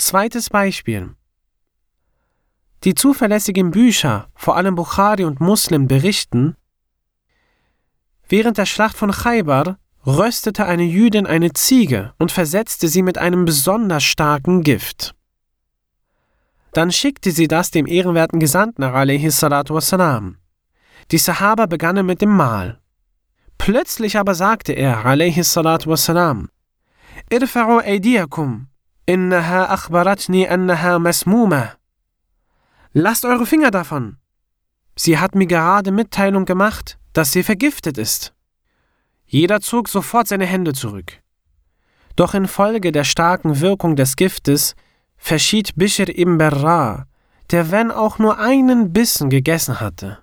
Zweites Beispiel. Die zuverlässigen Bücher, vor allem Bukhari und Muslim, berichten, während der Schlacht von Chaybar röstete eine Jüdin eine Ziege und versetzte sie mit einem besonders starken Gift. Dann schickte sie das dem ehrenwerten Gesandten a.s.w. Die Sahaba begannen mit dem Mahl. Plötzlich aber sagte er a.s.w. Irfa'u aydiyakum, innaha akhbaratni annaha masmuma. Lasst eure Finger davon. Sie hat mir gerade Mitteilung gemacht, dass sie vergiftet ist. Jeder zog sofort seine Hände zurück. Doch infolge der starken Wirkung des Giftes verschied Bishr ibn Barra, der wenn auch nur einen Bissen gegessen hatte.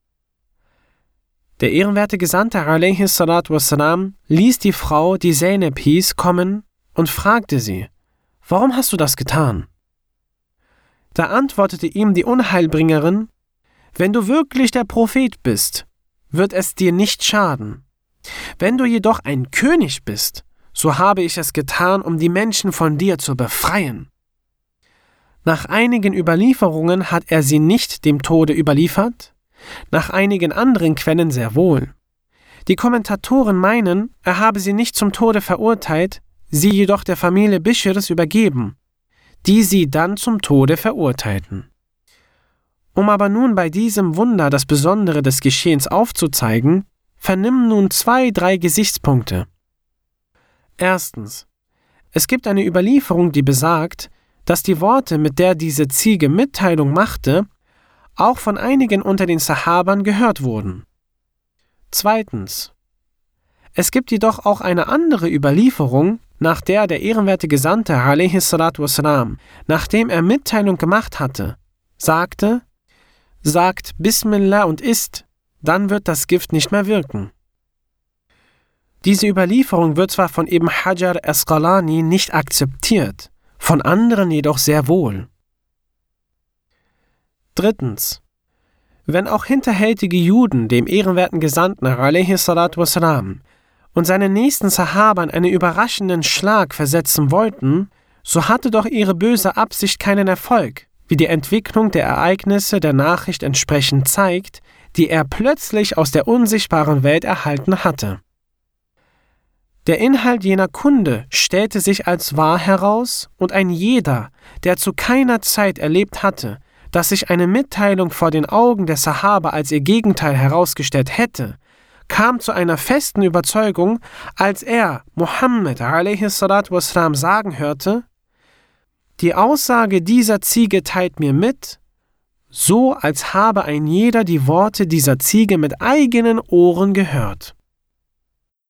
Der ehrenwerte Gesandte a.s.w. ließ die Frau, die Zeynep hieß, kommen und fragte sie, warum hast du das getan? Da antwortete ihm die Unheilbringerin, wenn du wirklich der Prophet bist, wird es dir nicht schaden. Wenn du jedoch ein König bist, so habe ich es getan, um die Menschen von dir zu befreien. Nach einigen Überlieferungen hat er sie nicht dem Tode überliefert, nach einigen anderen Quellen sehr wohl. Die Kommentatoren meinen, er habe sie nicht zum Tode verurteilt, sie jedoch der Familie Bishrs übergeben, die sie dann zum Tode verurteilten. Um aber nun bei diesem Wunder das Besondere des Geschehens aufzuzeigen, vernimm nun 2-3 Gesichtspunkte. Erstens. Es gibt eine Überlieferung, die besagt, dass die Worte, mit der diese Ziege Mitteilung machte, auch von einigen unter den Sahabern gehört wurden. Zweitens. Es gibt jedoch auch eine andere Überlieferung, nach der der ehrenwerte Gesandte a.s.w., nachdem er Mitteilung gemacht hatte, sagte, sagt Bismillah und isst, dann wird das Gift nicht mehr wirken. Diese Überlieferung wird zwar von Ibn Hajar Asqalani nicht akzeptiert, von anderen jedoch sehr wohl. Drittens. Wenn auch hinterhältige Juden dem ehrenwerten Gesandten a.s.w. und seinen nächsten Sahabern einen überraschenden Schlag versetzen wollten, so hatte doch ihre böse Absicht keinen Erfolg, wie die Entwicklung der Ereignisse der Nachricht entsprechend zeigt, die er plötzlich aus der unsichtbaren Welt erhalten hatte. Der Inhalt jener Kunde stellte sich als wahr heraus und ein jeder, der zu keiner Zeit erlebt hatte, dass sich eine Mitteilung vor den Augen der Sahaba als ihr Gegenteil herausgestellt hätte, kam zu einer festen Überzeugung, als er Muhammad a.s. sagen hörte, die Aussage dieser Ziege teilt mir mit, so als habe ein jeder die Worte dieser Ziege mit eigenen Ohren gehört.